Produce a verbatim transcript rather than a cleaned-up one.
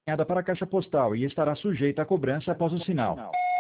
para a caixa postal e estará sujeita a cobrança após o sinal.